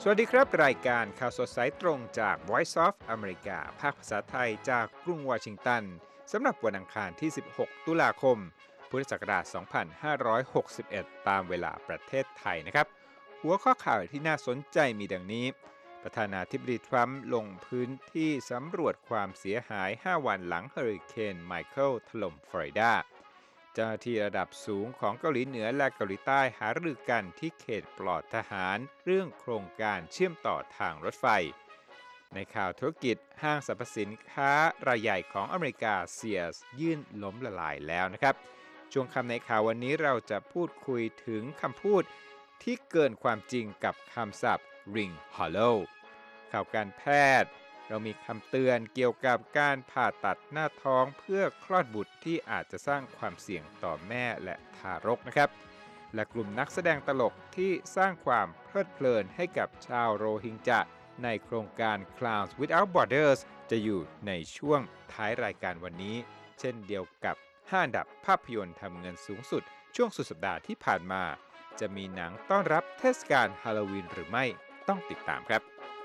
สวัสดีครับรายการข่าวสดสายตรงจาก Voice of America ภาคภาษาไทยจากกรุงวอชิงตันสำหรับวันอังคารที่ 16 ตุลาคม พุทธศักราช 2561 ตามเวลาประเทศไทยนะครับ หัวข้อข่าวที่น่าสนใจมีดังนี้ ประธานาธิบดีทรัมป์ลงพื้นที่สำรวจความเสียหาย 5 วันหลังเฮอริเคนไมเคิลถล่มฟลอริดาเจ้าหน้าที่ระดับสูงของเกาหลีเหนือและเกาหลีใต้หารือกันที่เขตปลอดทหารเรื่องโครงการเชื่อมต่อทางรถไฟในข่าวธุรกิจห้างสรรพสินค้ารายใหญ่ของอเมริกาเซียร์ยื่นล้มละลายแล้วนะครับช่วงคำในข่าววันนี้เราจะพูดคุยถึงคำพูดที่เกินความจริงกับคำศัพท์ ring hollow ข่าวการแพทย์เรามีคำเตือนเกี่ยวกับการผ่าตัดหน้าท้องเพื่อคลอดบุตรที่อาจจะสร้างความเสี่ยงต่อแม่และทารกนะครับและกลุ่มนักแสดงตลกที่สร้างความเพลิดเพลินให้กับชาวโรฮิงญาในโครงการ Clowns Without Borders จะอยู่ในช่วงท้ายรายการวันนี้เช่นเดียวกับ5อันดับภาพยนตร์ทำเงินสูงสุดช่วงสุดสัปดาห์ที่ผ่านมาจะมีหนังต้อนรับเทศกาลฮาโลวีนหรือไม่ต้องติดตามครับ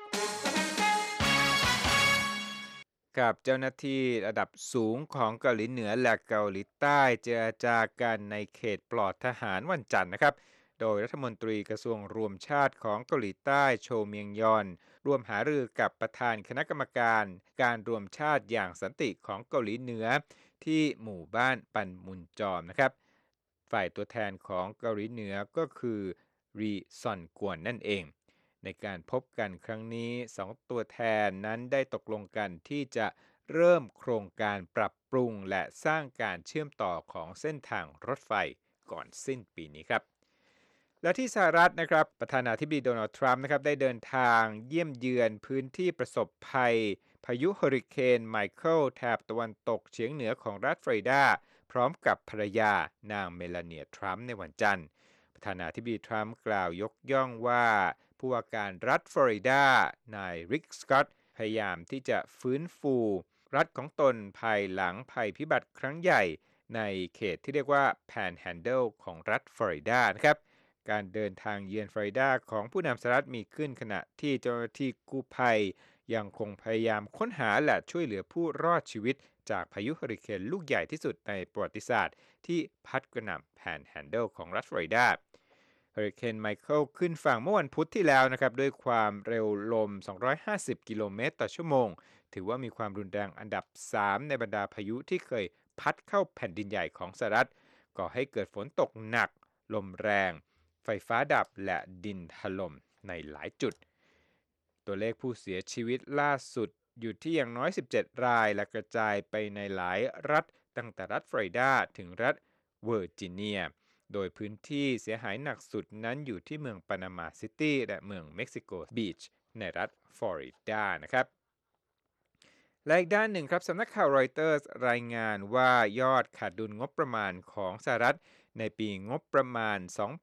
กับเจ้าหน้าที่ระดับสูงของเกาหลีเหนือและเกาหลีใต้เจรจากันในเขตปลอดทหารวันจันทร์นะครับโดยรัฐมนตรีกระทรวงรวมชาติของเกาหลีใต้โชเมียงยอนร่วมหารือกับประธานคณะกรรมการการรวมชาติอย่างสันติของเกาหลีเหนือที่หมู่บ้านปันมุนจอมนะครับฝ่ายตัวแทนของเกาหลีเหนือก็คือรีซอนกวนนั่นเองในการพบกันครั้งนี้2ตัวแทนนั้นได้ตกลงกันที่จะเริ่มโครงการปรับปรุงและสร้างการเชื่อมต่อของเส้นทางรถไฟก่อนสิ้นปีนี้ครับและที่สหรัฐนะครับประธานาธิบดีโดนัลด์ทรัมป์นะครับได้เดินทางเยี่ยมเยือนพื้นที่ประสบภัยพายุเฮอริเคนไมเคิลแถบตะวันตกเฉียงเหนือของรัฐฟลอริดาพร้อมกับภรรยานางเมลาเนียทรัมป์ในวันจันทร์ประธานาธิบดีทรัมป์กล่าวยกย่องว่าผู้ว่าการรัฐฟลอริดานายริกสก็อตพยายามที่จะฟื้นฟูรัฐของตนภายหลังภัยพิบัติครั้งใหญ่ในเขตที่เรียกว่าแพนแฮนเดิลของรัฐฟลอริดานะครับการเดินทางเยือนฟลอริดาของผู้นำสหรัฐมีขึ้นขณะที่เจ้าหน้าที่กู้ภัยยังคงพยายามค้นหาและช่วยเหลือผู้รอดชีวิตจากพายุเฮอริเคนลูกใหญ่ที่สุดในประวัติศาสตร์ที่พัดกระหน่ำแพนแฮนเดิลของรัฐฟลอริดาเฮอริเคนไมเคิลขึ้นฝั่งเมื่อวันพุธที่แล้วนะครับด้วยความเร็วลม250กิโลเมตรต่อชั่วโมงถือว่ามีความรุนแรงอันดับ3ในบรรดาพายุที่เคยพัดเข้าแผ่นดินใหญ่ของสหรัฐก่อให้เกิดฝนตกหนักลมแรงไฟฟ้าดับและดินถล่มในหลายจุดตัวเลขผู้เสียชีวิตล่าสุดอยู่ที่อย่างน้อย17รายและกระจายไปในหลายรัฐตั้งแต่รัฐฟลอริดาถึงรัฐเวอร์จิเนียโดยพื้นที่เสียหายหนักสุดนั้นอยู่ที่เมืองปานามาซิตี้และเมืองเม็กซิโกบีชในรัฐฟลอริดานะครับและอีกด้านหนึ่งครับสำนักข่าวรอยเตอร์สรายงานว่ายอดขาดดุลงบประมาณของสหรัฐในปีงบประมาณ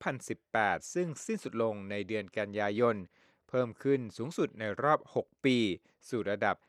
2018 ซึ่งสิ้นสุดลงในเดือนกันยายนเพิ่มขึ้นสูงสุดในรอบ 6 ปีสู่ระดับ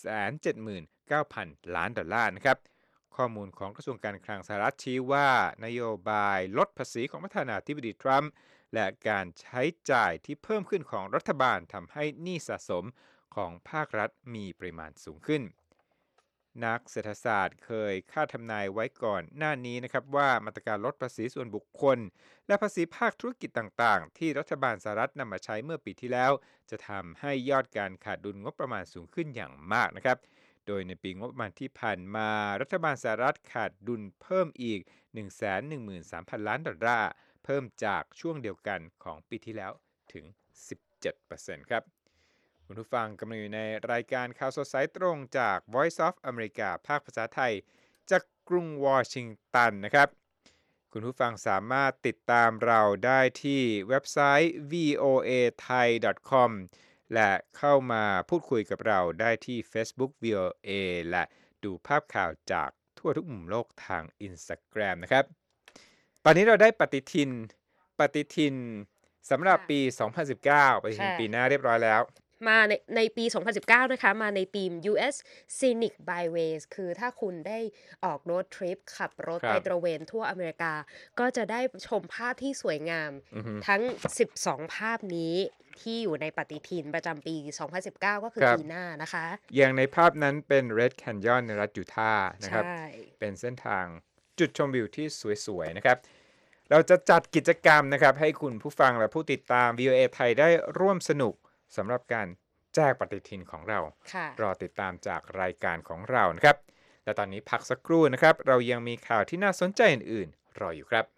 779,000 ล้านดอลลาร์นะครับข้อมูลของกระทรวงการคลังสหรัฐชี้ว่านโยบายลดภาษีของประธานาธิบดีทรัมป์และการใช้จ่ายที่เพิ่มขึ้นของรัฐบาลทำให้หนี้สะสมของภาครัฐมีปริมาณสูงขึ้นนักเศรษฐศาสตร์เคยคาดทำนายไว้ก่อนหน้านี้นะครับว่ามาตรการลดภาษีส่วนบุคคลและภาษีภาคธุรกิจต่างๆที่รัฐบาลสหรัฐนำมาใช้เมื่อปีที่แล้วจะทำให้ยอดการขาดดุลงบประมาณสูงขึ้นอย่างมากนะครับโดยในปีงบประมาณที่ผ่านมารัฐบาลสหรัฐขาดดุลเพิ่มอีก 113,000 ล้านดอลลาร์เพิ่มจากช่วงเดียวกันของปีที่แล้วถึง 17% ครับคุณผู้ฟังกำลังอยู่ในรายการข่าวสดสายตรงจาก Voice of America ภาคภาษาไทยจากกรุงวอชิงตันนะครับคุณผู้ฟังสามารถติดตามเราได้ที่เว็บไซต์ voathai.com และเข้ามาพูดคุยกับเราได้ที่ Facebook VOA และดูภาพข่าวจากทั่วทุกมุมโลกทาง Instagram นะครับตอนนี้เราได้ปฏิทินสำหรับปี 2019 ปฏิทินปีหน้าเรียบร้อยแล้วมาในปี2019นะคะมาในธีม US Scenic Byways คือถ้าคุณได้ออกโรดทริปขับรถครับไปตระเวนทั่วอเมริกาก็จะได้ชมภาพที่สวยงามอือฮึทั้ง12ภาพนี้ที่อยู่ในปฏิทินประจำปี2019ก็คือครับปีหน้านะคะอย่างในภาพนั้นเป็น Red Canyon ในรัฐยูทาห์ใชนะครับ่เป็นเส้นทางจุดชมวิวที่สวยๆนะครับเราจะจัดกิจกรรมนะครับให้คุณผู้ฟังและผู้ติดตาม VOA ไทยได้ร่วมสนุกสำหรับการแจกปฏิทินของเราค่ะรอติดตามจากรายการของเรานะครับและตอนนี้พักสักครู่นะครับเรายังมีข่าวที่น่าสนใจอื่นๆรออยู่ครับ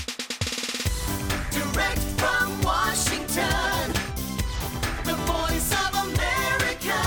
Direct from Washington, the voice of America,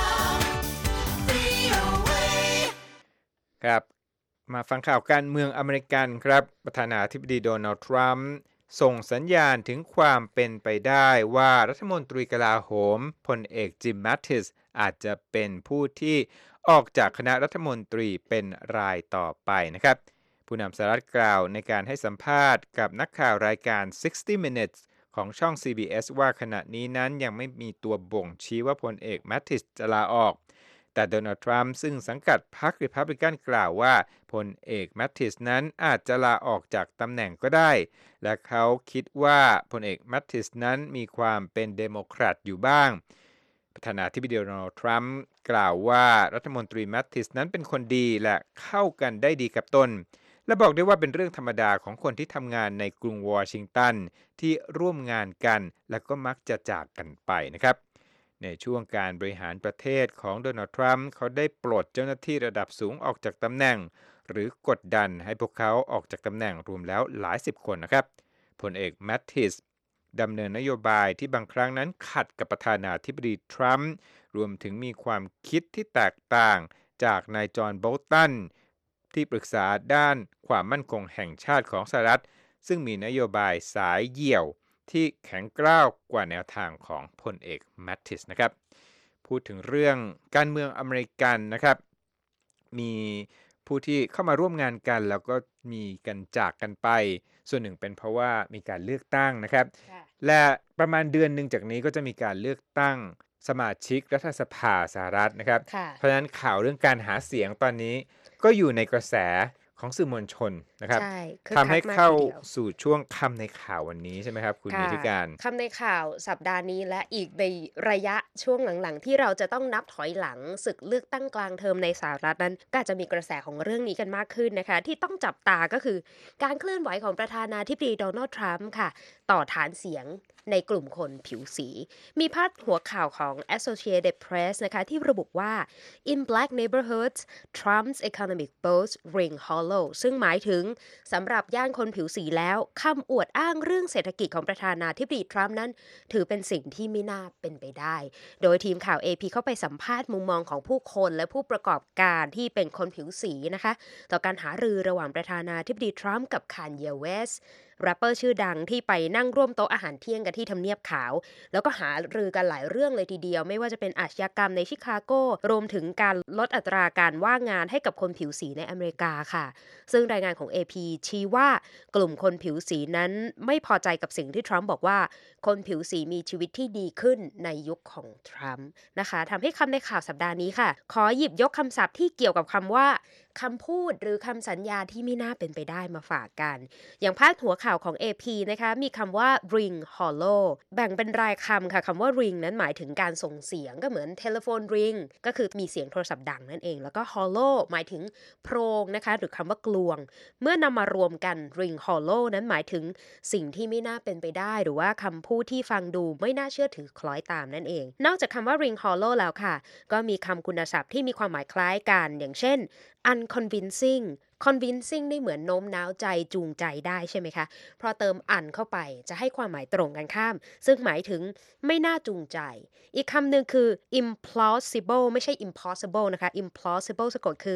VOA. ครับมาฟังข่าวการเมืองอเมริกันครับประธานาธิบดีโดนัลด์ทรัมป์ส่งสัญญาณถึงความเป็นไปได้ว่ารัฐมนตรีกลาโหมพลเอกจิมแมตติสอาจจะเป็นผู้ที่ออกจากคณะรัฐมนตรีเป็นรายต่อไปนะครับผู้นำสหรัฐกล่าวในการให้สัมภาษณ์กับนักข่าวรายการ60 Minutes ของช่อง CBS ว่าขณะนี้นั้นยังไม่มีตัวบ่งชี้ว่าพลเอกแมตติสจะลาออก แต่โดนัลด์ทรัมป์ซึ่งสังกัดพรรครีพับลิกันกล่าวว่าพลเอกแมตติสนั้นอาจจะลาออกจากตำแหน่งก็ได้และเขาคิดว่าพลเอกแมตติสนั้นมีความเป็นเดโมแครตอยู่บ้างประธานาธิบดีโดนัลด์ทรัมป์กล่าวว่ารัฐมนตรีแมตติสนั้นเป็นคนดีและเข้ากันได้ดีกับตนและบอกได้ว่าเป็นเรื่องธรรมดาของคนที่ทำงานในกรุงวอชิงตันที่ร่วมงานกันและก็มักจะจากกันไปนะครับ ในช่วงการบริหารประเทศของโดนัลด์ทรัมป์เขาได้ปลดเจ้าหน้าที่ระดับสูงออกจากตำแหน่งหรือกดดันให้พวกเขาออกจากตำแหน่งรวมแล้วหลายสิบคนนะครับพลเอกแมตติสดำเนินนโยบายที่บางครั้งนั้นขัดกับประธานาธิบดีทรัมป์รวมถึงมีความคิดที่แตกต่างจากนายจอห์นโบลตันที่ปรึกษาด้านความมั่นคงแห่งชาติของสหรัฐซึ่งมีนโยบายสายเหี่ยว ที่แข็งกร้าวกว่าแนวทางของพลเอกแมตติสนะครับพูดถึงเรื่องการเมืองอเมริกันนะครับมีผู้ที่เข้ามาร่วมงานกันแล้วก็มีกันจากกันไปส่วนหนึ่งเป็นเพราะว่ามีการเลือกตั้งนะครับและประมาณเดือนหนึ่งจากนี้ก็จะมีการเลือกตั้งสมาชิกรัฐสภาสหรัฐนะครับเพราะฉะนั้นข่าวเรื่องการหาเสียงตอนนี้ก็อยู่ในกระแสของสื่อมวลชนนะครับใช่ทำให้เข้าสู่ช่วงคำในข่าววันนี้ใช่ไหมครับคุณนิติการคำในข่าวสัปดาห์นี้และอีกในระยะช่วงหลังๆที่เราจะต้องนับถอยหลังศึกเลือกตั้งกลางเทอมในสหรัฐนั้นก็จะมีกระแสของเรื่องนี้กันมากขึ้นนะคะที่ต้องจับตาก็คือการเคลื่อนไหวของประธานาธิบดีโดนัลด์ทรัมป์ค่ะต่อฐานเสียงในกลุ่มคนผิวสีมีพาดหัวข่าวของ Associated Press นะคะที่ระบุว่า In Black Neighborhoods Trump's economic boast ring hollow ซึ่งหมายถึงสำหรับย่านคนผิวสีแล้วคำอวดอ้างเรื่องเศรษฐกิจของประธานาธิบดีทรัมป์นั้นถือเป็นสิ่งที่ไม่น่าเป็นไปได้โดยทีมข่าว AP เข้าไปสัมภาษณ์มุมมองของผู้คนและผู้ประกอบการที่เป็นคนผิวสีนะคะต่อการหารือระหว่างประธานาธิบดีทรัมป์กับคานเยเวสแรปเปอร์ชื่อดังที่ไปนั่งร่วมโต๊ะอาหารเที่ยงกันที่ทำเนียบขาวแล้วก็หารือกันหลายเรื่องเลยทีเดียวไม่ว่าจะเป็นอาชญากรรมในชิคาโกรวมถึงการลดอัตราการว่างงานให้กับคนผิวสีในอเมริกาค่ะซึ่งรายงานของ AP ชี้ว่ากลุ่มคนผิวสีนั้นไม่พอใจกับสิ่งที่ทรัมป์บอกว่าคนผิวสีมีชีวิตที่ดีขึ้นในยุคของทรัมป์นะคะทำให้คำในข่าวสัปดาห์นี้ค่ะขอหยิบยกคำศัพท์ที่เกี่ยวกับคำว่าคำพูดหรือคำสัญญาที่ไม่น่าเป็นไปได้มาฝากกันอย่างพาดหัวข่าวของ AP นะคะมีคำว่า ring hollow แบ่งเป็นรายคำค่ะคำว่า ring นั้นหมายถึงการส่งเสียงก็เหมือน telephone ring ก็คือมีเสียงโทรศัพท์ดังนั่นเองแล้วก็ hollow หมายถึงโพรงนะคะหรือคำว่ากลวงเมื่อนำมารวมกัน ring hollow นั้นหมายถึงสิ่งที่ไม่น่าเป็นไปได้หรือว่าคำพูดที่ฟังดูไม่น่าเชื่อถือคล้อยตามนั่นเองนอกจากคำว่า ring hollow แล้วค่ะก็มีคำคุณศัพท์ที่มีความหมายคล้ายกันอย่างเช่น unconvincing convincing นี่เหมือนโน้มน้าวใจจูงใจได้ใช่ไหมคะพอเติม un เข้าไปจะให้ความหมายตรงกันข้ามซึ่งหมายถึงไม่น่าจูงใจอีกคำหนึ่งคือ implausible ไม่ใช่ impossible นะคะ implausible สะกดคือ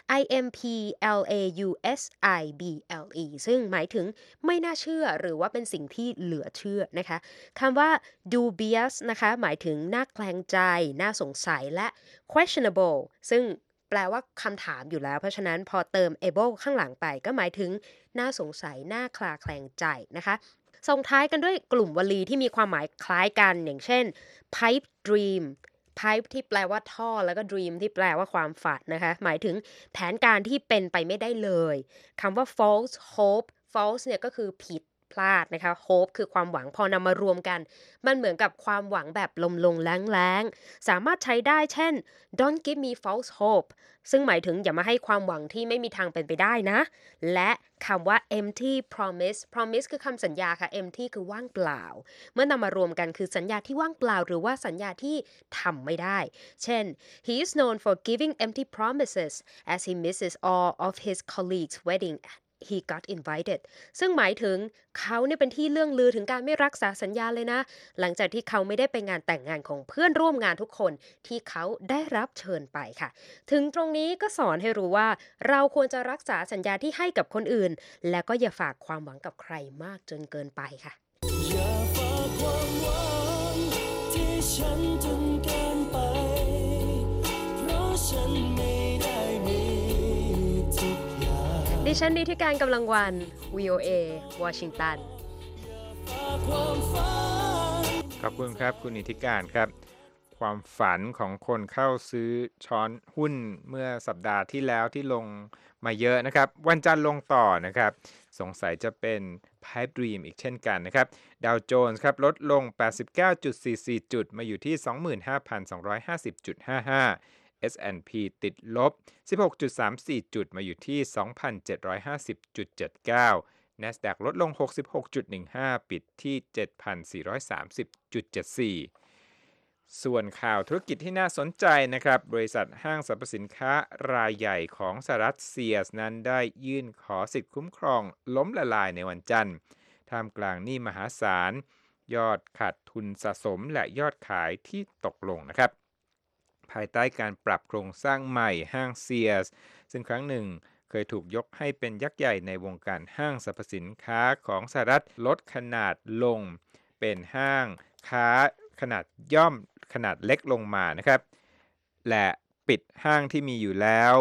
implausible ซึ่งหมายถึงไม่น่าเชื่อหรือว่าเป็นสิ่งที่เหลือเชื่อนะคะคำว่า dubious นะคะหมายถึงน่าแคลงใจน่าสงสัยและ questionable ซึ่งแปลว่าคำถามอยู่แล้วเพราะฉะนั้นพอเติม able ข้างหลังไปก็หมายถึงน่าสงสัยน่าคลาแคลงใจนะคะส่งท้ายกันด้วยกลุ่มวลีที่มีความหมายคล้ายกันอย่างเช่น pipe dream pipe ที่แปลว่าท่อแล้วก็ dream ที่แปลว่าความฝันนะคะหมายถึงแผนการที่เป็นไปไม่ได้เลยคำว่า false hope false เนี่ยก็คือผิดพลาดนะคะ hope คือความหวังพอนำมารวมกันมันเหมือนกับความหวังแบบลมๆแล้งๆสามารถใช้ได้เช่น don't give me false hope ซึ่งหมายถึงอย่ามาให้ความหวังที่ไม่มีทางเป็นไปได้นะและคำว่า empty promise คือคำสัญญาค่ะ empty คือว่างเปล่าเมื่อนำมารวมกันคือสัญญาที่ว่างเปล่าหรือว่าสัญญาที่ทำไม่ได้เช่น he is known for giving empty promises as he misses all of his colleagues' wedding he got invited ซึ่งหมายถึงเขาเนี่ยเป็นที่เรื่องลือถึงการไม่รักษาสัญญาเลยนะหลังจากที่เขาไม่ได้ไปงานแต่งงานของเพื่อนร่วมงานทุกคนที่เขาได้รับเชิญไปค่ะถึงตรงนี้ก็สอนให้รู้ว่าเราควรจะรักษาสัญญาที่ให้กับคนอื่นและก็อย่าฝากความหวังกับใครมากจนเกินไปค่ะอย่าฝากความหวังที่ฉันจนเกินไปเพราะฉันไม่ได้มีทุกอย่างดิฉันนิติการกำลังวัน VOA วอชิงตันขอบคุณครับคุณนิติการครับความฝันของคนเข้าซื้อช้อนหุ้นเมื่อสัปดาห์ที่แล้วที่ลงมาเยอะนะครับวันจันทร์ลงต่อนะครับสงสัยจะเป็น Pipe Dream อีกเช่นกันนะครับดาวโจนส์ครับลดลง 89.44 จุดมาอยู่ที่ 25,250.55 S&P ติดลบ 16.34 จุดมาอยู่ที่ 2,750.79 NASDAQ ลดลง 66.15 ปิดที่ 7,430.74 ส่วนข่าวธุรกิจที่น่าสนใจนะครับบริษัทห้างสรรพสินค้ารายใหญ่ของสหรัฐเซียร์สนั้นได้ยื่นขอสิทธิคุ้มครองล้มละลายในวันจันทร์ท่ามกลางหนี้มหาศาลยอดขาดทุนสะสมและยอดขายที่ตกลงนะครับภายใต้การปรับโครงสร้างใหม่ห้างเซียร์สซึ่งครั้งหนึ่งเคยถูกยกให้เป็นยักษ์ใหญ่ในวงการห้างสรรพสินค้าของสหรัฐลดขนาดลงเป็นห้างค้าขนาดย่อมขนาดเล็กลงมานะครับและปิดห้างที่มีอยู่แล้ว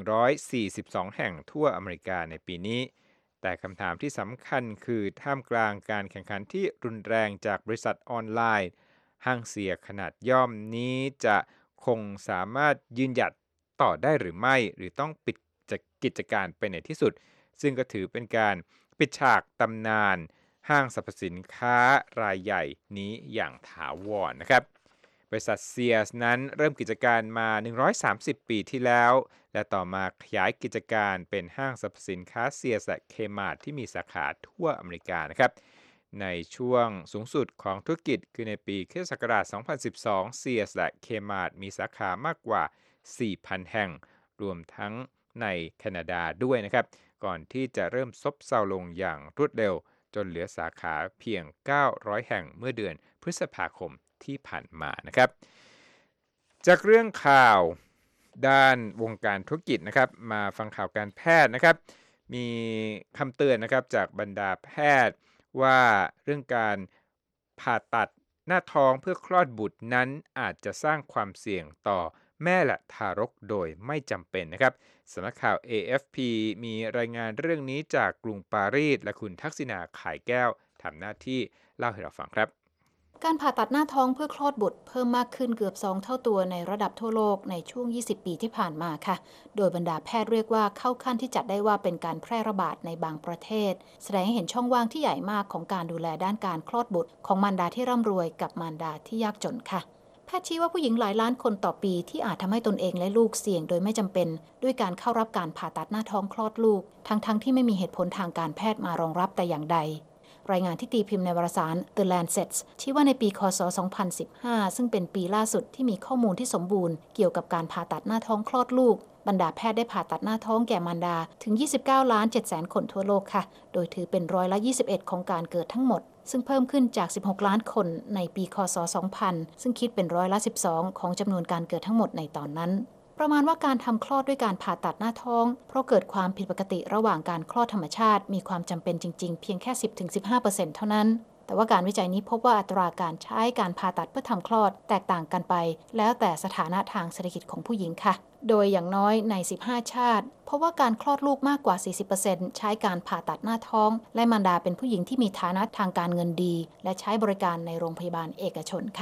142แห่งทั่วอเมริกาในปีนี้แต่คำถามที่สำคัญคือท่ามกลางการแข่งขันที่รุนแรงจากบริษัทออนไลน์ห้างเสียขนาดย่อมนี้จะคงสามารถยืนหยัดต่อได้หรือไม่หรือต้องปิดกิจการไปในที่สุดซึ่งก็ถือเป็นการปิดฉากตำนานห้างสรรพสินค้ารายใหญ่นี้อย่างถาวรนะครับบริษัทเซียร์สนั้นเริ่มกิจการมา130ปีที่แล้วและต่อมาขยายกิจการเป็นห้างสรรพสินค้าเซียร์สและเคมาร์ทที่มีสาขาทั่วอเมริกานะครับในช่วงสูงสุดของธุรกิจคือในปีค.ศ. 2012เซียร์สและเคมาร์ทมีสาขามากกว่า 4,000 แห่งรวมทั้งในแคนาดาด้วยนะครับก่อนที่จะเริ่มซบเซาลงอย่างรวดเร็วจนเหลือสาขาเพียง900แห่งเมื่อเดือนพฤษภาคมที่ผ่านมานะครับจากเรื่องข่าวด้านวงการธุรกิจนะครับมาฟังข่าวการแพทย์นะครับมีคำเตือนนะครับจากบรรดาแพทย์ว่าเรื่องการผ่าตัดหน้าท้องเพื่อคลอดบุตรนั้นอาจจะสร้างความเสี่ยงต่อแม่และทารกโดยไม่จำเป็นนะครับสำนักข่าว AFP มีรายงานเรื่องนี้จากกรุงปารีสและคุณทักษิณาข่ายแก้วทำหน้าที่เล่าให้เราฟังครับการผ่าตัดหน้าท้องเพื่อคลอดบุตรเพิ่มมากขึ้นเกือบ2เท่าตัวในระดับทั่วโลกในช่วง20ปีที่ผ่านมาค่ะโดยบรรดาแพทย์เรียกว่าเข้าขั้นที่จัดได้ว่าเป็นการแพร่ระบาดในบางประเทศแสดงให้เห็นช่องว่างที่ใหญ่มากของการดูแลด้านการคลอดบุตรของมารดาที่ร่ำรวยกับมารดาที่ยากจนค่ะแพทย์ชี้ว่าผู้หญิงหลายล้านคนต่อปีที่อาจทำให้ตนเองและลูกเสี่ยงโดยไม่จำเป็นด้วยการเข้ารับการผ่าตัดหน้าท้องคลอดลูกทั้งที่ไม่มีเหตุผลทางการแพทย์มารองรับแต่อย่างใดรายงานที่ตีพิมพ์ในวารสาร The Lancet ชี้ว่าในปีค.ศ. 2015ซึ่งเป็นปีล่าสุดที่มีข้อมูลที่สมบูรณ์เกี่ยวกับการผ่าตัดหน้าท้องคลอดลูกบรรดาแพทย์ได้ผ่าตัดหน้าท้องแก่มารดาถึง 29,700,000 คนทั่วโลกค่ะโดยถือเป็น21%ของการเกิดทั้งหมดซึ่งเพิ่มขึ้นจาก16ล้านคนในปีค.ศ. 2000ซึ่งคิดเป็น12%ของจำนวนการเกิดทั้งหมดในตอนนั้นประมาณว่าการทำคลอดด้วยการผ่าตัดหน้าท้องเพราะเกิดความผิดปกติระหว่างการคลอดธรรมชาติมีความจำเป็นจริงๆเพียงแค่ 10-15% เท่านั้นแต่ว่าการวิจัยนี้พบว่าอัตราการใช้การผ่าตัดเพื่อทำคลอดแตกต่างกันไปแล้วแต่สถานะทางเศรษฐกิจของผู้หญิงค่ะโดยอย่างน้อยใน15ชาติเพราะว่าการคลอดลูกมากกว่า 40% ใช้การผ่าตัดหน้าท้องและมารดาเป็นผู้หญิงที่มีฐานะทางการเงินดีและใช้บริการในโรงพยาบาลเอกชนค่ะ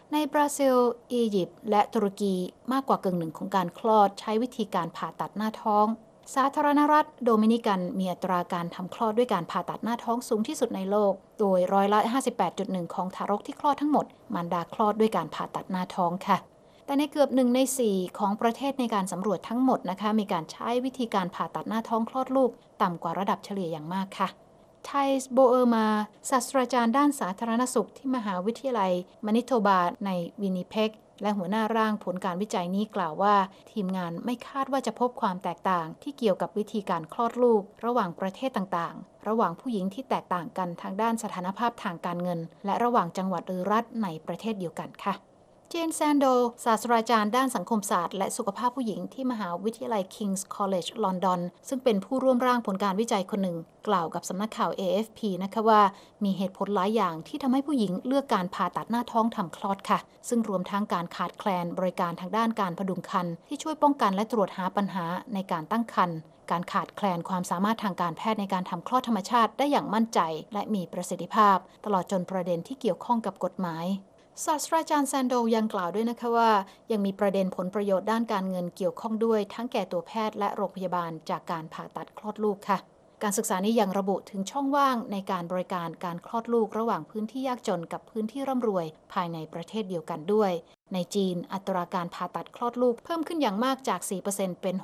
ในบราซิลอียิปต์และตุรกีมากกว่ากึ่งหนึ่งของการคลอดใช้วิธีการผ่าตัดหน้าท้องสาธารณรัฐโดมินิกันมีอัตราการทำคลอดด้วยการผ่าตัดหน้าท้องสูงที่สุดในโลกโดยร้อยละ 58.1 ของทารกที่คลอดทั้งหมดมารดาคลอดด้วยการผ่าตัดหน้าท้องค่ะแต่ในเกือบ1 ใน 4ของประเทศในการสำรวจทั้งหมดนะคะมีการใช้วิธีการผ่าตัดหน้าท้องคลอดลูกต่ำกว่าระดับเฉลี่ยอย่างมากค่ะไทส์โบเออร์มาศาสตราจารย์ด้านสาธารณสุขที่มหาวิทยาลัยมานิโตบาในวินนิเพกและหัวหน้าร่างผลการวิจัยนี้กล่าวว่าทีมงานไม่คาดว่าจะพบความแตกต่างที่เกี่ยวกับวิธีการคลอดลูกระหว่างประเทศต่างๆระหว่างผู้หญิงที่แตกต่างกันทางด้านสถานภาพทางการเงินและระหว่างจังหวัดหรือรัฐในประเทศเดียวกันค่ะเจนแซนโดศาสตราจารย์ด้านสังคมศาสตร์และสุขภาพผู้หญิงที่มหาวิทยาลัย King's College ลอนดอนซึ่งเป็นผู้ร่วมร่างผลการวิจัยคนหนึ่งกล่าวกับสำนักข่าว AFP นะคะว่ามีเหตุผลหลายอย่างที่ทำให้ผู้หญิงเลือกการผ่าตัดหน้าท้องทำคลอดค่ะซึ่งรวมทั้งการขาดแคลนบริการทางด้านการพดุงครรภ์ที่ช่วยป้องกันและตรวจหาปัญหาในการตั้งครรภ์การขาดแคลนความสามารถทางการแพทย์ในการทำคลอดธรรมชาติได้อย่างมั่นใจและมีประสิทธิภาพตลอดจนประเด็นที่เกี่ยวข้องกับกฎหมายศาสตราจารย์แซนโดยังกล่าวด้วยนะคะว่ายังมีประเด็นผลประโยชน์ด้านการเงินเกี่ยวข้องด้วยทั้งแก่ตัวแพทย์และโรงพยาบาลจากการผ่าตัดคลอดลูกค่ะการศึกษานี้ยังระบุถึงช่องว่างในการบริการการคลอดลูกระหว่างพื้นที่ยากจนกับพื้นที่ร่ำรวยภายในประเทศเดียวกันด้วยในจีนอัตราการผ่าตัดคลอดลูกเพิ่มขึ้นอย่างมากจาก 4% เป็น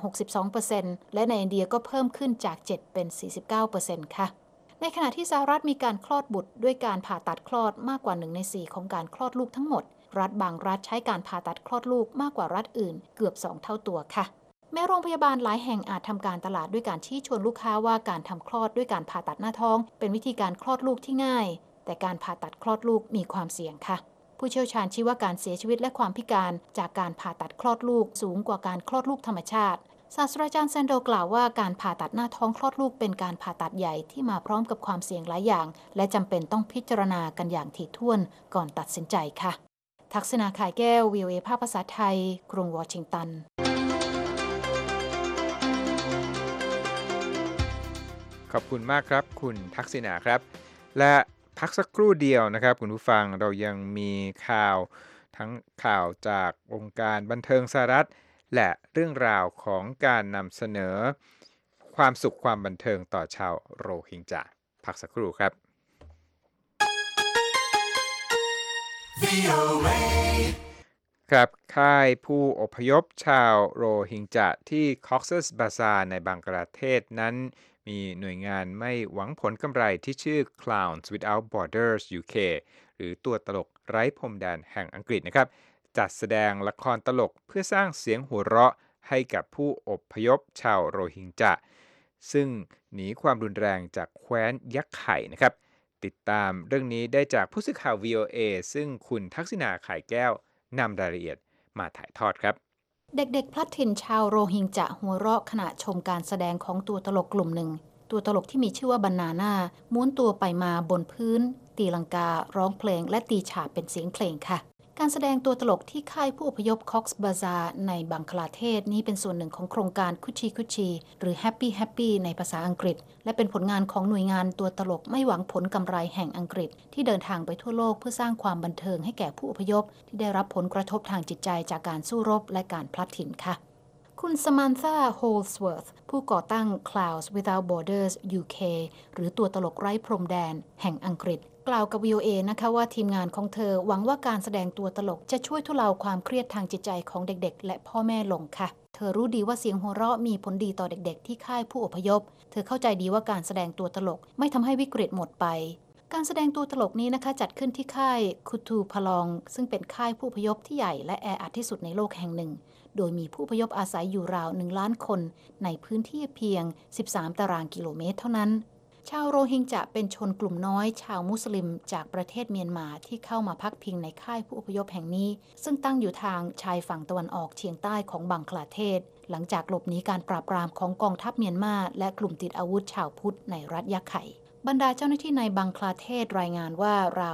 62% และในอินเดียก็เพิ่มขึ้นจาก 7% เป็น 49% ค่ะในขณะที่สหรัฐมีการคลอดบุตรด้วยการผ่าตัดคลอดมากกว่า1 ใน 4ของการคลอดลูกทั้งหมดรัฐบางรัฐใช้การผ่าตัดคลอดลูกมากกว่ารัฐอื่นเกือบ2 เท่าตัวค่ะแม้โรงพยาบาลหลายแห่งอาจทำการตลาดด้วยการชี้ชวนลูกค้าว่าการทำคลอดด้วยการผ่าตัดหน้าท้องเป็นวิธีการคลอดลูกที่ง่ายแต่การผ่าตัดคลอดลูกมีความเสี่ยงค่ะผู้เชี่ยวชาญชี้ว่าการเสียชีวิตและความพิการจากการผ่าตัดคลอดลูกสูงกว่าการคลอดลูกธรรมชาติศาสตราจารย์แซนโดกล่าวว่าการผ่าตัดหน้าท้องคลอดลูกเป็นการผ่าตัดใหญ่ที่มาพร้อมกับความเสี่ยงหลายอย่างและจำเป็นต้องพิจารณากันอย่างถี่ถ้วนก่อนตัดสินใจค่ะทักษณา ข่ายแก้ว VOA ภาคภาษาไทยกรุงวอชิงตันขอบคุณมากครับคุณทักษิณาครับและพักสักครู่เดียวนะครับคุณผู้ฟังเรายังมีข่าวทั้งข่าวจากองค์การบันเทิงสหรัฐและเรื่องราวของการนำเสนอความสุขความบันเทิงต่อชาวโรฮิงญาพักสักครู่ครับครับค่ายผู้อพยพชาวโรฮิงญาที่คอกซัสบาซาร์ในบังกลาเทศนั้นมีหน่วยงานไม่หวังผลกำไรที่ชื่อ Clowns Without Borders UK หรือตัวตลกไร้พรมแดนแห่งอังกฤษนะครับจัดแสดงละครตลกเพื่อสร้างเสียงหัวเราะให้กับผู้อพยพชาวโรฮิงญาซึ่งหนีความรุนแรงจากแคว้นยักษ์ไข่นะครับติดตามเรื่องนี้ได้จากผู้สื่อข่าว VOA ซึ่งคุณทักษิณา ข่ายแก้วนำรายละเอียดมาถ่ายทอดครับเด็กๆพลัดถิ่นชาวโรฮิงญาหัวเราะขณะชมการแสดงของตัวตลกกลุ่มหนึ่งตัวตลกที่มีชื่อว่าบานาน่าม้วนตัวไปมาบนพื้นตีลังการ้องเพลงและตีฉาบเป็นเสียงเพลงค่ะการแสดงตัวตลกที่ค่ายผู้อพยพคอกซ์บาซาร์ในบังคลาเทศนี้เป็นส่วนหนึ่งของโครงการคุชีคุชีหรือ Happy Happy ในภาษาอังกฤษและเป็นผลงานของหน่วยงานตัวตลกไม่หวังผลกำไรแห่งอังกฤษที่เดินทางไปทั่วโลกเพื่อสร้างความบันเทิงให้แก่ผู้อพยพที่ได้รับผลกระทบทางจิตใจจากการสู้รบและการพลัดถิ่นค่ะคุณสมันธา โฮลสเวิร์ธผู้ก่อตั้ง Clowns Without Borders UK หรือตัวตลกไร้พรมแดนแห่งอังกฤษกล่าวกับ VOA นะคะว่าทีมงานของเธอหวังว่าการแสดงตัวตลกจะช่วยทุเลาความเครียดทางจิตใจของเด็กๆและพ่อแม่ลงค่ะเธอรู้ดีว่าเสียงหัวเราะมีผลดีต่อเด็กๆที่ค่ายผู้อพยพเธอเข้าใจดีว่าการแสดงตัวตลกไม่ทำให้วิกฤตหมดไปการแสดงตัวตลกนี้นะคะจัดขึ้นที่ค่ายคุทูพลองซึ่งเป็นค่ายผู้อพยพที่ใหญ่และแออัดที่สุดในโลกแห่งหนึ่งโดยมีผู้อพยพอาศัยอยู่ราว1 ล้านคนในพื้นที่เพียง13 ตารางกิโลเมตรเท่านั้นชาวโรฮิงญาเป็นชนกลุ่มน้อยชาวมุสลิมจากประเทศเมียนมาที่เข้ามาพักพิงในค่ายผู้อพยพแห่งนี้ซึ่งตั้งอยู่ทางชายฝั่งตะวันออกเฉียงใต้ของบังคลาเทศหลังจากหลบหนีการปราบปรามของกองทัพเมียนมาและกลุ่มติดอาวุธชาวพุทธในรัฐยะไข่บรรดาเจ้าหน้าที่ในบังคลาเทศรายงานว่าราว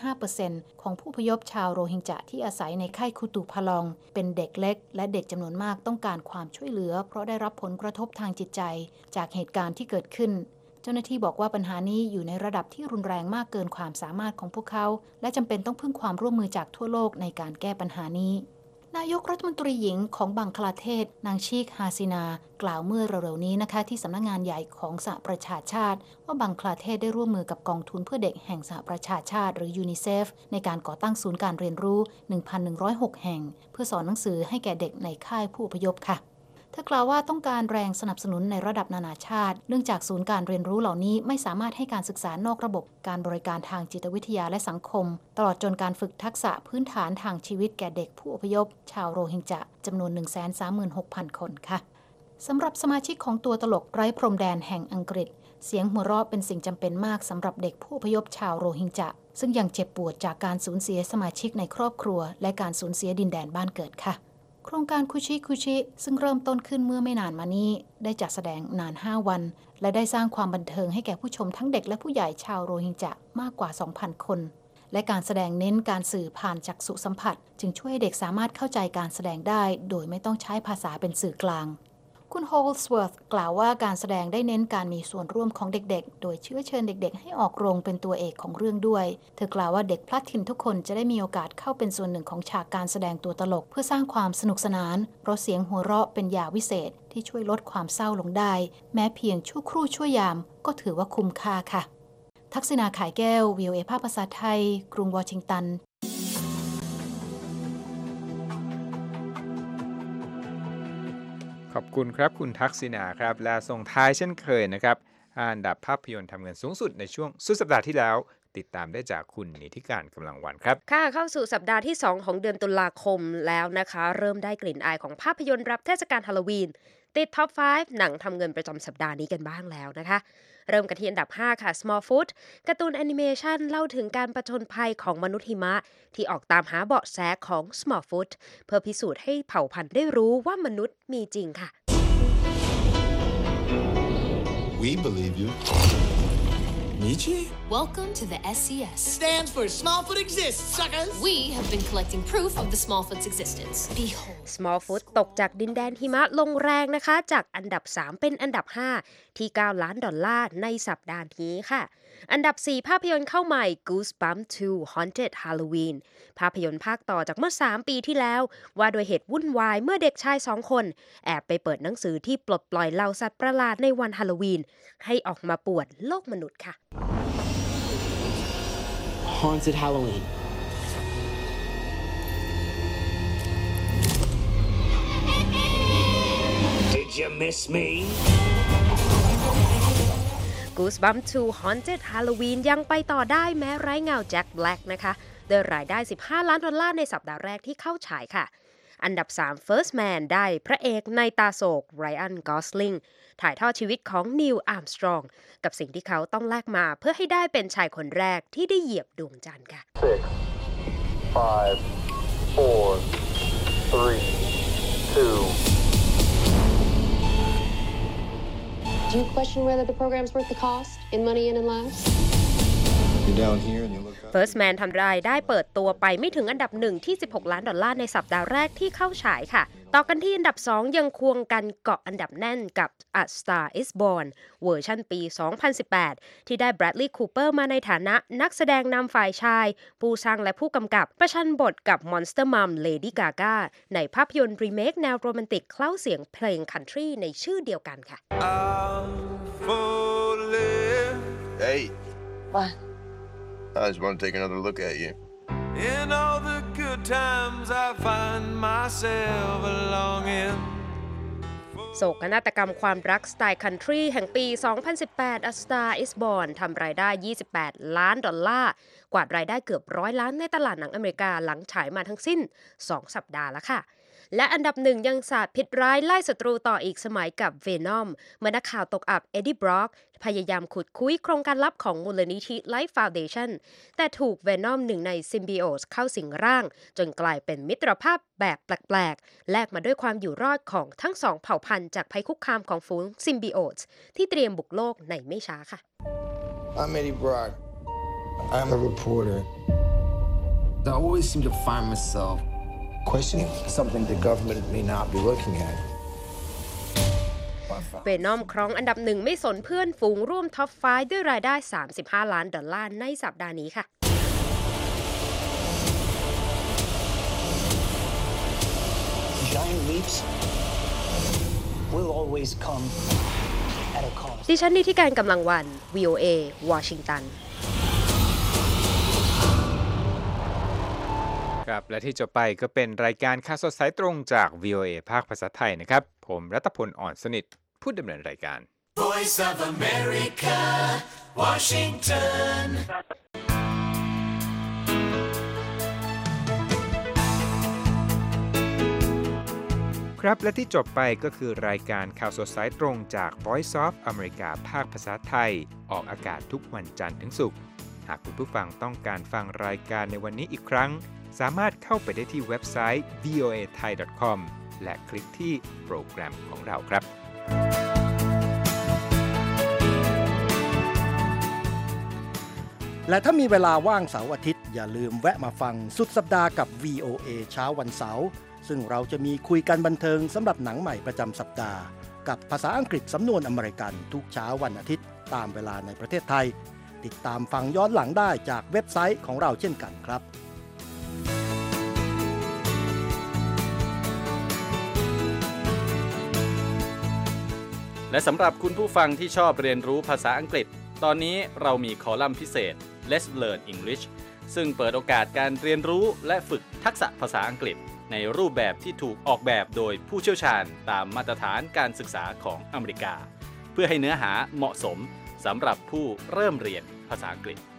55% ของผู้อพยพชาวโรฮิงญาที่อาศัยในค่ายคุตูพลองเป็นเด็กเล็กและเด็กจำนวนมากต้องการความช่วยเหลือเพราะได้รับผลกระทบทางจิตใจจากเหตุการณ์ที่เกิดขึ้นจจ้าหน้าที่บอกว่าปัญหานี้อยู่ในระดับที่รุนแรงมากเกินความสามารถของพวกเขาและจำเป็นต้องพึ่งความร่วมมือจากทั่วโลกในการแก้ปัญหานี้นายกรัฐมนตรีหญิงของบังคลาเทศนางชีค ฮาซินากล่าวเมื่อเร็วๆนี้นะคะที่สำนักงานใหญ่ของสหประชาชาติว่าบังคลาเทศได้ร่วมมือกับกองทุนเพื่อเด็กแห่งสหประชาชาติหรือยูนิเซฟในการก่อตั้งศูนย์การเรียนรู้ 1,106 แห่งเพื่อสอนหนังสือให้แก่เด็กในค่ายผู้อพยพค่ะเธอกล่าวว่าต้องการแรงสนับสนุนในระดับนานาชาติเนื่องจากศูนย์การเรียนรู้เหล่านี้ไม่สามารถให้การศึกษานอกระบบการบริการทางจิตวิทยาและสังคมตลอดจนการฝึกทักษะพื้นฐานทางชีวิตแก่เด็กผู้อพยพชาวโรฮิงญะจำนวน 136,000 คนค่ะสำหรับสมาชิกของตัวตลกไร้พรมแดนแห่งอังกฤษเสียงหัวเราะเป็นสิ่งจำเป็นมากสำหรับเด็กผู้อพยพชาวโรฮิงญะซึ่งยังเจ็บปวดจากการสูญเสียสมาชิกในครอบครัวและการสูญเสียดินแดนบ้านเกิดค่ะโครงการคุชิซึ่งเริ่มต้นขึ้นเมื่อไม่นานมานี้ได้จัดแสดงนาน5 วันและได้สร้างความบันเทิงให้แก่ผู้ชมทั้งเด็กและผู้ใหญ่ชาวโรฮิงญะมากกว่า 2,000 คนและการแสดงเน้นการสื่อผ่านจักษุสัมผัสจึงช่วยให้เด็กสามารถเข้าใจการแสดงได้โดยไม่ต้องใช้ภาษาเป็นสื่อกลางคุณโฮลสเวิร์ธกล่าวว่าการแสดงได้เน้นการมีส่วนร่วมของเด็กๆโดยเชื้อเชิญเด็กๆให้ออกโรงเป็นตัวเอกของเรื่องด้วยเธอกล่าวว่าเด็กพลัดถิ่นทุกคนจะได้มีโอกาสเข้าเป็นส่วนหนึ่งของฉากการแสดงตัวตลกเพื่อสร้างความสนุกสนานเพราะเสียงหัวเราะเป็นยาวิเศษที่ช่วยลดความเศร้าลงได้แม้เพียงชั่วครู่ชั่วยามก็ถือว่าคุ้มค่าค่ะทักษิณาขายแก้ว VOA ภาคภาษาไทยกรุงวอชิงตันขอบคุณครับคุณทักษิณาครับและส่งท้ายเช่นเคยนะครับอันดับภาพยนตร์ทำเงินสูงสุดในช่วงสุดสัปดาห์ที่แล้วติดตามได้จากคุณนิติการกำลังวันครับค่ะเข้าสู่สัปดาห์ที่2ของเดือนตุลาคมแล้วนะคะเริ่มได้กลิ่นอายของภาพยนตร์รับเทศกาลฮาโลวีนติดท็อป 5 หนังทำเงินประจำสัปดาห์นี้กันบ้างแล้วนะคะเริ่มกันที่อันดับ5ค่ะ Smallfoot การ์ตูนแอนิเมชันเล่าถึงการผจญภัยของมนุษย์หิมะที่ออกตามหาเบาะแสของ Smallfoot เพื่อพิสูจน์ให้เผ่าพันธุ์ได้รู้ว่ามนุษย์มีจริงค่ะ We believe you. Nietzsche? Welcome to the SCS. Stands for Smallfoot Exists, suckers! We have been collecting proof of the Smallfoot's existence. Behold. Smallfoot ตกจากดินแดนหิมะลงแรงนะคะจากอันดับ3เป็นอันดับ5ที่$9 ล้านในสัปดาห์นี้ค่ะอันดับ4ภาพยนตร์เข้าใหม่ Goosebumps 2 Haunted Halloween ภาพยนตร์ภาคต่อจากเมื่อ3 ปีที่แล้วว่าโดยเหตุวุ่นวายเมื่อเด็กชาย2 คนแอบไปเปิดหนังสือที่ปลดปล่อยเหล่าสัตว์ประหลาดในวันฮาโลวีนให้ออกมาป่วนโลกมนุษย์ค่ะ Haunted Halloween. Did you miss me? Goosebumps 2 Haunted Halloween ยังไปต่อได้แม้ไร้เงาแจ็คแบล็กนะคะโดยรายได้$15 ล้านในสัปดาห์แรกที่เข้าฉายค่ะอันดับ3 First Man ได้พระเอกในตาโศกไรอัน กอสลิงถ่ายทอดชีวิตของนิว อาร์มสตรองกับสิ่งที่เขาต้องแลกมาเพื่อให้ได้เป็นชายคนแรกที่ได้เหยียบดวงจันทร์ค่ะ 6, 5, 4, 3, 2 Do you question whether the program's worth the cost in money and in lives? You're down here and you look up. First Man ทำรายได้เปิดตัวไปไม่ถึงอันดับ1ที่$16 ล้านในสัปดาห์แรกที่เข้าฉายค่ะต่อกันที่อันดับ2ยังควงกันเกาะอันดับแน่นกับ A Star is Born เวอร์ชันปี 2018 ที่ได้ Bradley Cooper มาในฐานะนักแสดงนำฝ่ายชายผู้สร้างและผู้กำกับประชันบทกับ Monster Mom Lady Gaga ในภาพยนตร์รีเมคแนวโรแมนติกเคล้าเสียงเพลงคันทรีในชื่อเดียวกันค่ะ Hey, What? I just want to take another look at you. In all the good times I find myself belonging โศกนาฏกรรมความรักสไตล์คันทรีแห่งปี 2018 A Star is Born ทำรายได้$28 ล้านกวาดรายได้เกือบ$100 ล้านในตลาดหนังอเมริกาหลังฉายมาทั้งสิ้น2 สัปดาห์แล้วค่ะและอันดับ1ยังสาดพิษร้ายไล่ศัตรูต่ออีกสมัยกับ Venom เมื่อนักข่าวตกอับเอ็ดดี้ บรอกพยายามขุดคุยโครงการลับของมูลนิธิ Life Foundation แต่ถูก Venom หนึ่งใน Symbiotes เข้าสิงร่างจนกลายเป็นมิตรภาพแบบแปลกๆแลกมาด้วยความอยู่รอดของทั้งสองเผ่าพันธุ์จากภัยคุกคามของฝูง Symbiotes ที่เตรียมบุกโลกในไม่ช้าค่ะ I'm Eddie Brock. I'm a reporter. I always seem to find myself Questioning something the government may not be looking at. เวนอมครองอันดับ1ไม่สนเพื่อนฝูงร่วมท็อป5ด้วยรายได้$35 ล้านในสัปดาห์นี้ค่ะ Giant leaps will always come at a cost. ดิฉันนิติการกำลังวัน VOA วอชิงตันครับและที่จบไปก็เป็นรายการข่าวสดสายตรงจาก VOA ภาคภาษาไทยนะครับผมรัตพล อ่อนสนิทผู้ดำเนินรายการ Voice of America Washington ครับและที่จบไปก็คือรายการข่าวสดสายตรงจาก Voice of America ภาคภาษาไทยออกอากาศทุกวันจันทร์ถึงศุกร์หากคุณผู้ฟังต้องการฟังรายการในวันนี้อีกครั้งสามารถเข้าไปได้ที่เว็บไซต์ voathai.com และคลิกที่โปรแกรมของเราครับและถ้ามีเวลาว่างเสาร์อาทิตย์อย่าลืมแวะมาฟังสุดสัปดาห์กับ VOA เช้าวันเสาร์ซึ่งเราจะมีคุยกันบันเทิงสำหรับหนังใหม่ประจำสัปดาห์กับภาษาอังกฤษสำนวนอเมริกันทุกเช้าวันอาทิตย์ตามเวลาในประเทศไทยติดตามฟังย้อนหลังได้จากเว็บไซต์ของเราเช่นกันครับและสำหรับคุณผู้ฟังที่ชอบเรียนรู้ภาษาอังกฤษตอนนี้เรามีคอลัมน์พิเศษ Let's Learn English ซึ่งเปิดโอกาสการเรียนรู้และฝึกทักษะภาษาอังกฤษในรูปแบบที่ถูกออกแบบโดยผู้เชี่ยวชาญตามมาตรฐานการศึกษาของอเมริกาเพื่อให้เนื้อหาเหมาะสมสำหรับผู้เริ่มเรียนภาษาอังกฤษ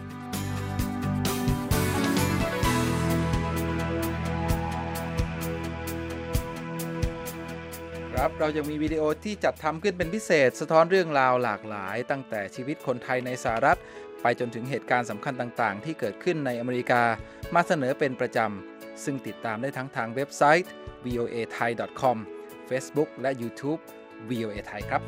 ครับเรายังมีวิดีโอที่จัดทำขึ้นเป็นพิเศษสะท้อนเรื่องราวหลากหลายตั้งแต่ชีวิตคนไทยในสหรัฐไปจนถึงเหตุการณ์สำคัญต่างๆที่เกิดขึ้นในอเมริกามาเสนอเป็นประจำซึ่งติดตามได้ทั้งทางเว็บไซต์ voathai.com Facebook และ YouTube VOA Thai ครับ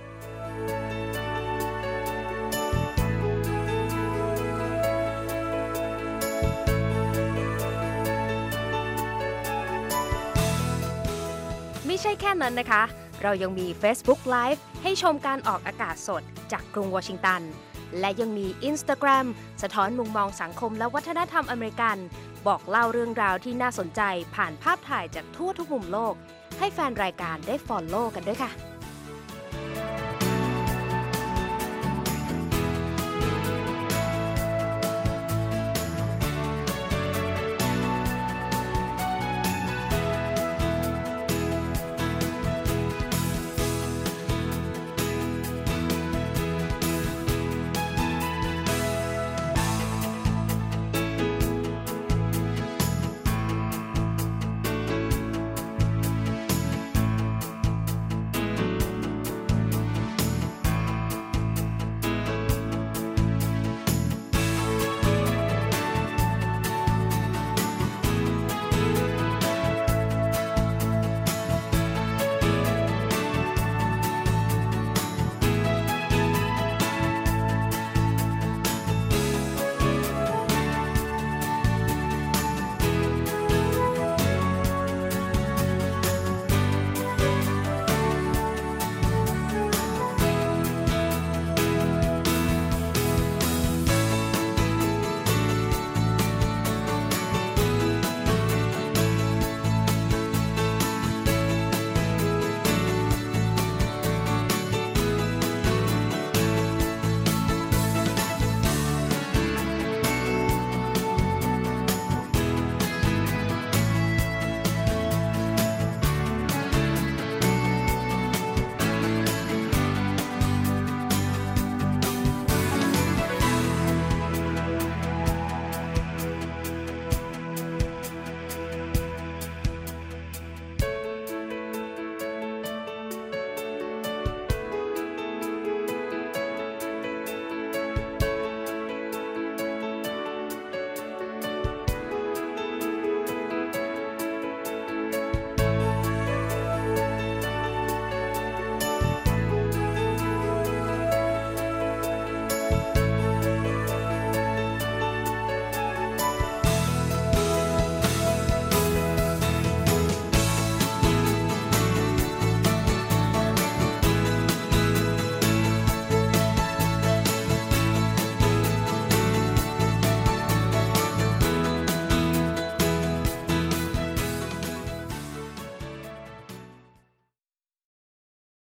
ไม่ใช่แค่นั้นนะคะเรายังมี Facebook Live ให้ชมการออกอากาศสดจากกรุงวอชิงตันและยังมี Instagram สะท้อนมุมมองสังคมและวัฒนธรรมอเมริกันบอกเล่าเรื่องราวที่น่าสนใจผ่านภาพถ่ายจากทั่วทุกมุมโลกให้แฟนรายการได้ follow กันด้วยค่ะ